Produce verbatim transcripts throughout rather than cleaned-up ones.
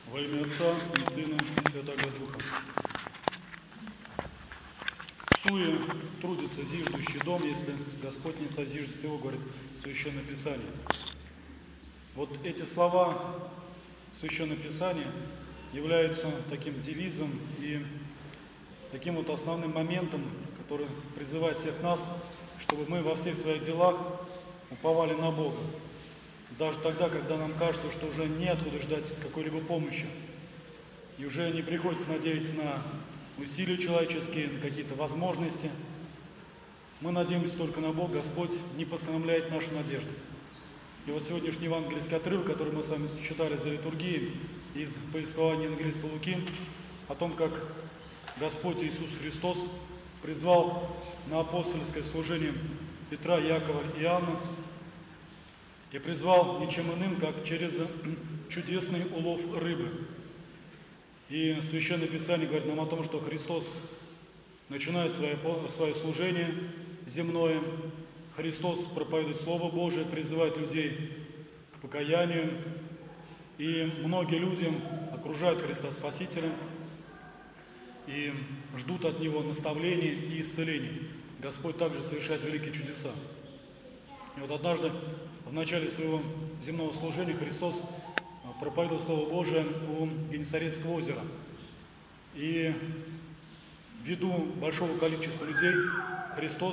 Во имя Отца и Сына и Святаго Духа. Суе трудится зиждущий дом, если Господь не созиждет его, говорит Священное Писание. Вот эти слова Священного Писания являются таким девизом и таким вот основным моментом, который призывает всех нас, чтобы мы во всех своих делах уповали на Бога. Даже тогда, когда нам кажется, что уже неоткуда ждать какой-либо помощи, и уже не приходится надеяться на усилия человеческие, на какие-то возможности, мы надеемся только на Бога. Господь не постановляет нашу надежду. И вот сегодняшний евангельский отрывок, который мы с вами читали за литургией, из повествования евангелиста Луки, о том, как Господь Иисус Христос призвал на апостольское служение Петра, Якова и Иоанна, и призвал ничем иным, как через чудесный улов рыбы. И Священное Писание говорит нам о том, что Христос начинает свое, свое служение земное, Христос проповедует Слово Божие, призывает людей к покаянию, и многие люди окружают Христа Спасителя и ждут от Него наставления и исцеления. Господь также совершает великие чудеса. И вот однажды в начале своего земного служения Христос проповедовал Слово Божие у Генесарецкого озера. И ввиду большого количества людей Христос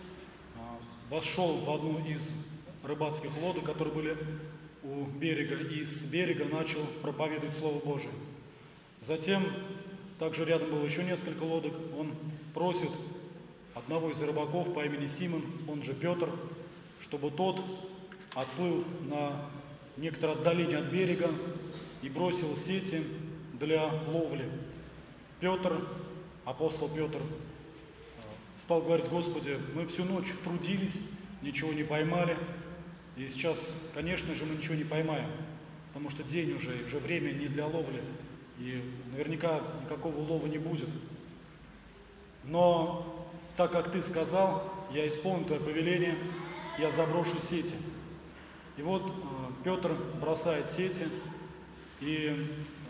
вошел в одну из рыбацких лодок, которые были у берега, и с берега начал проповедовать Слово Божие. Затем, также рядом было еще несколько лодок, он просит одного из рыбаков по имени Симон, он же Петр, чтобы тот отплыл на некоторое отдаление от берега и бросил сети для ловли. Петр, апостол Петр, стал говорить: Господи, мы всю ночь трудились, ничего не поймали, и сейчас, конечно же, мы ничего не поймаем, потому что день уже, уже время не для ловли, и наверняка никакого улова не будет. Но так как Ты сказал, я исполню Твое повеление, я заброшу сети. И вот Петр бросает сети, и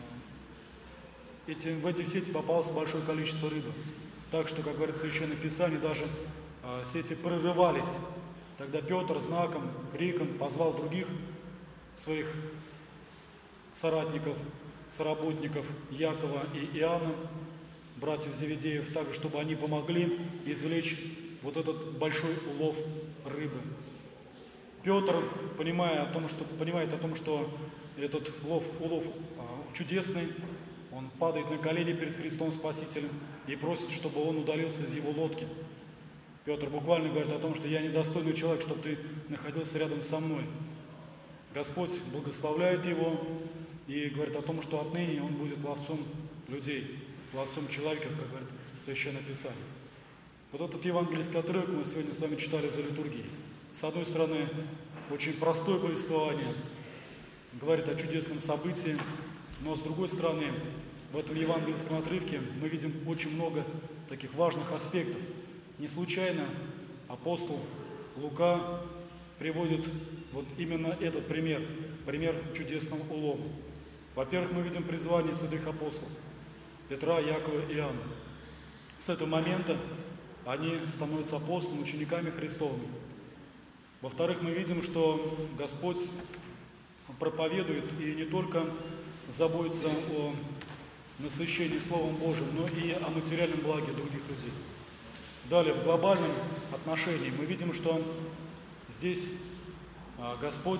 эти, в эти сети попалось большое количество рыбы. Так что, как говорит Священное Писание, даже э, сети прорывались. Тогда Петр знаком, криком позвал других своих соратников, соработников Якова и Иоанна, братьев Зеведеев, так, чтобы они помогли извлечь вот этот большой улов рыбы. Петр, понимая о том, что, понимает о том, что этот улов, улов а, чудесный, он падает на колени перед Христом Спасителем и просит, чтобы он удалился из его лодки. Петр буквально говорит о том, что я недостойный человек, чтобы ты находился рядом со мной. Господь благословляет его и говорит о том, что отныне он будет ловцом людей, ловцом человека, как говорит Священное Писание. Вот этот евангельский отрывок мы сегодня с вами читали за литургией. С одной стороны, очень простое повествование, говорит о чудесном событии, но с другой стороны, в этом евангельском отрывке мы видим очень много таких важных аспектов. Не случайно апостол Лука приводит вот именно этот пример, пример чудесного улова. Во-первых, мы видим призвание святых апостолов Петра, Якова и Иоанна. С этого момента они становятся апостолами, учениками Христовыми. Во-вторых, мы видим, что Господь проповедует и не только заботится о насыщении Словом Божьим, но и о материальном благе других людей. Далее, в глобальном отношении мы видим, что здесь Господь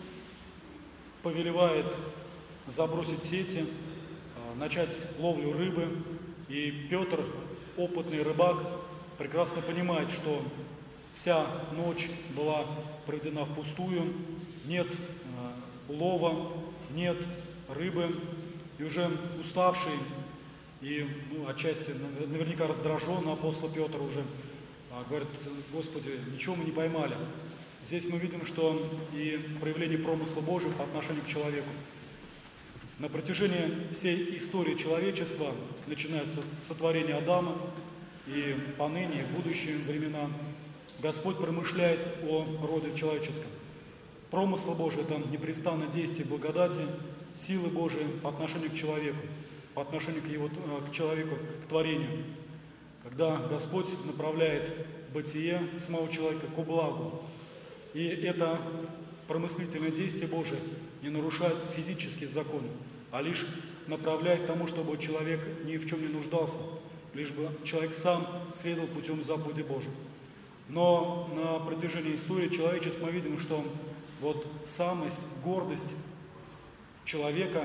повелевает забросить сети, начать ловлю рыбы, и Петр, опытный рыбак, прекрасно понимает, что вся ночь была проведена впустую, нет э, улова, нет рыбы, и уже уставший и ну, отчасти наверняка раздраженный апостол Петр уже э, говорит: Господи, ничего мы не поймали. Здесь мы видим, что и проявление промысла Божьего по отношению к человеку. На протяжении всей истории человечества, начиная с сотворения Адама и поныне, и в будущие времена, Господь промышляет о роде человеческом. Промысл Божий – это непрестанное действие благодати, силы Божии по отношению к человеку, по отношению к, его, к человеку, к творению. Когда Господь направляет бытие самого человека ко благу. И это промыслительное действие Божие не нарушает физические законы, а лишь направляет к тому, чтобы человек ни в чем не нуждался, лишь бы человек сам следовал путем заповеди Божьей. Но на протяжении истории человечества мы видим, что вот самость, гордость человека,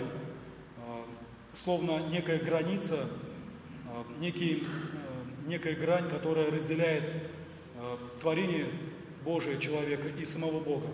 словно некая граница, некий, некая грань, которая разделяет творение Божие человека и самого Бога.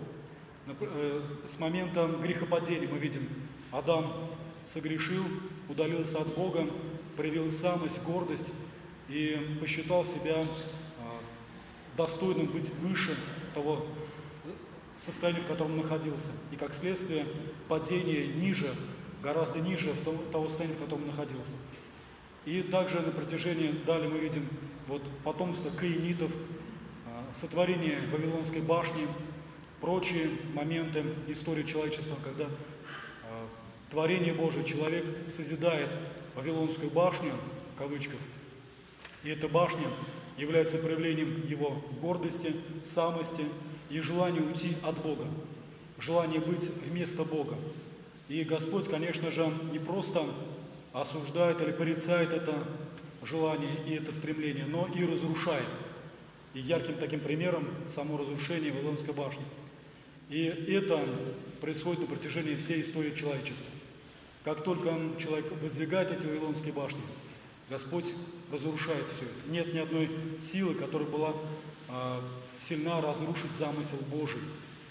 С момента грехопадения мы видим, Адам согрешил, удалился от Бога, проявил самость, гордость и посчитал себя достойным быть выше того состояния, в котором он находился. И как следствие падение ниже, гораздо ниже того состояния, в котором он находился. И также на протяжении, далее мы видим вот, потомство каинитов, сотворение Вавилонской башни, прочие моменты истории человечества, когда э, творение Божие, человек созидает Вавилонскую башню, в кавычках, и эта башня является проявлением его гордости, самости и желания уйти от Бога, желание быть вместо Бога. И Господь, конечно же, не просто осуждает или порицает это желание и это стремление, но и разрушает. И ярким таким примером само разрушение Вавилонской башни. И это происходит на протяжении всей истории человечества. Как только человек воздвигает эти Вавилонские башни, Господь разрушает все это. Нет ни одной силы, которая была э, сильна разрушить замысел Божий.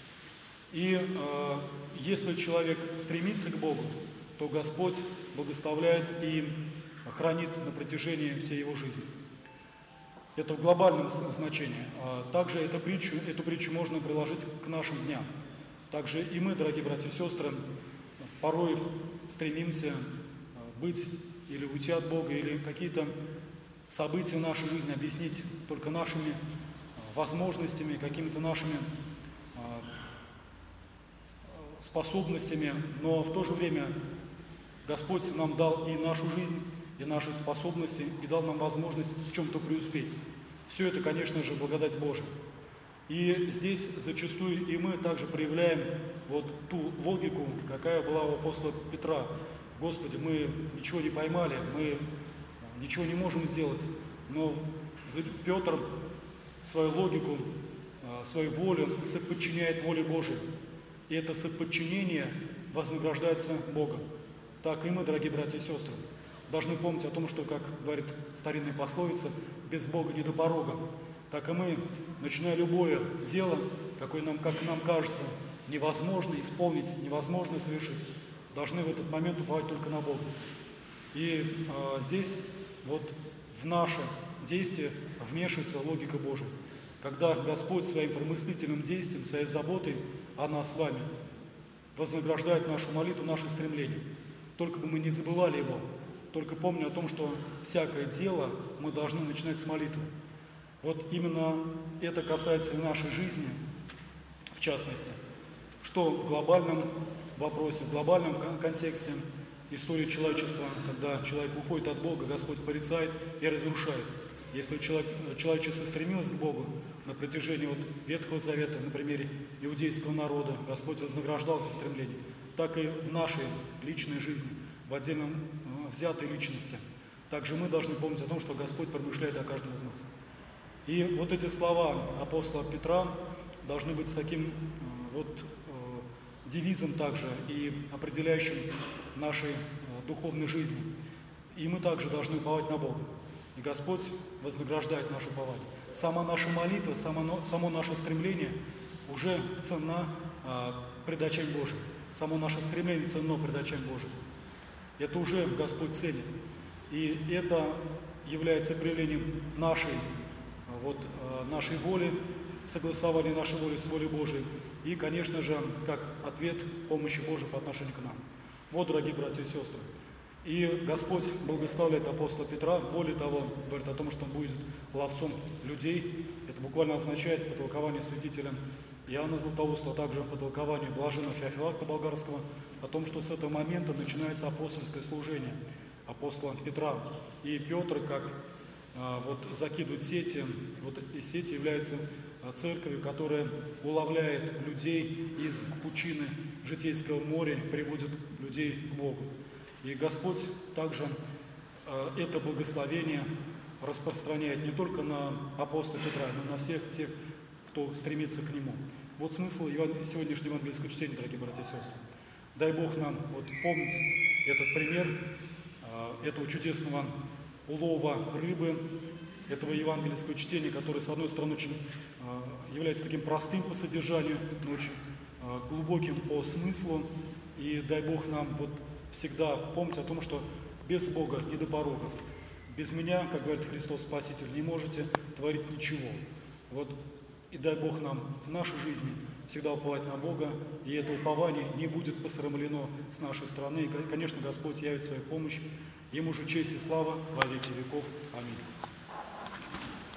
И э, если человек стремится к Богу, то Господь благословляет и хранит на протяжении всей его жизни. Это в глобальном значении. Также эту притчу, эту притчу можно приложить к нашим дням. Также и мы, дорогие братья и сестры, порой стремимся быть или уйти от Бога, или какие-то события в нашей жизни объяснить только нашими возможностями, какими-то нашими способностями. Но в то же время Господь нам дал и нашу жизнь, и наши способности, и дал нам возможность в чем-то преуспеть. Все это, конечно же, благодать Божия. И здесь зачастую и мы также проявляем вот ту логику, какая была у апостола Петра. Господи, мы ничего не поймали, мы ничего не можем сделать, но Петр свою логику, свою волю соподчиняет воле Божией. И это соподчинение вознаграждается Богом. Так и мы, дорогие братья и сестры, должны помнить о том, что, как говорит старинная пословица, без Бога не до порога. Так и мы, начиная любое дело, какое нам, как нам кажется, невозможно исполнить, невозможно совершить, должны в этот момент уповать только на Бога. И э, здесь вот в наше действие вмешивается логика Божия. Когда Господь своим промыслительным действием, своей заботой о нас с вами вознаграждает нашу молитву, наше стремление. Только бы мы не забывали Его. Только помню о том, что всякое дело мы должны начинать с молитвы. Вот именно это касается и нашей жизни, в частности. Что в глобальном вопросе, в глобальном контексте истории человечества, когда человек уходит от Бога, Господь порицает и разрушает. Если человек, человечество стремилось к Богу на протяжении вот Ветхого Завета, на примере иудейского народа, Господь вознаграждал эти стремления, так и в нашей личной жизни, в отдельном взятой личности. Также мы должны помнить о том, что Господь промышляет о каждом из нас. И вот эти слова апостола Петра должны быть с таким вот девизом также и определяющим нашей духовной жизни. И мы также должны уповать на Бога. И Господь вознаграждает наше упование. Сама наша молитва, само, само наше стремление уже ценна а, пред очами Божьим. Само наше стремление ценно пред очами Божьим. Это уже Господь ценит. И это является проявлением нашей, вот, нашей воли, согласования нашей воли с волей Божией. И, конечно же, как ответ помощи Божией по отношению к нам. Вот, дорогие братья и сестры. И Господь благословляет апостола Петра. Более того, говорит о том, что он будет ловцом людей. Это буквально означает, по толкованию святителя Иоанна Златоуста, а также по толкованию блаженного Феофилакта Болгарского, о том, что с этого момента начинается апостольское служение апостола Петра. И Петр, как а, вот, закидывает сети, вот и сети являются а, церковью, которая уловляет людей из пучины житейского моря, приводит людей к Богу. И Господь также а, это благословение распространяет не только на апостола Петра, но и на всех тех, кто стремится к Нему. Вот смысл сегодняшнего евангельского чтения, дорогие братья и сестры. Дай Бог нам вот помнить этот пример э, этого чудесного улова рыбы, этого евангельского чтения, которое, с одной стороны, очень э, является таким простым по содержанию, но очень э, глубоким по смыслу. И дай Бог нам вот всегда помнить о том, что без Бога не до порога. Без меня, как говорит Христос Спаситель, не можете творить ничего. Вот. И дай Бог нам в нашей жизни всегда уповать на Бога, и это упование не будет посрамлено с нашей стороны. И, конечно, Господь явит свою помощь. Ему же честь и слава во веки веков. Аминь.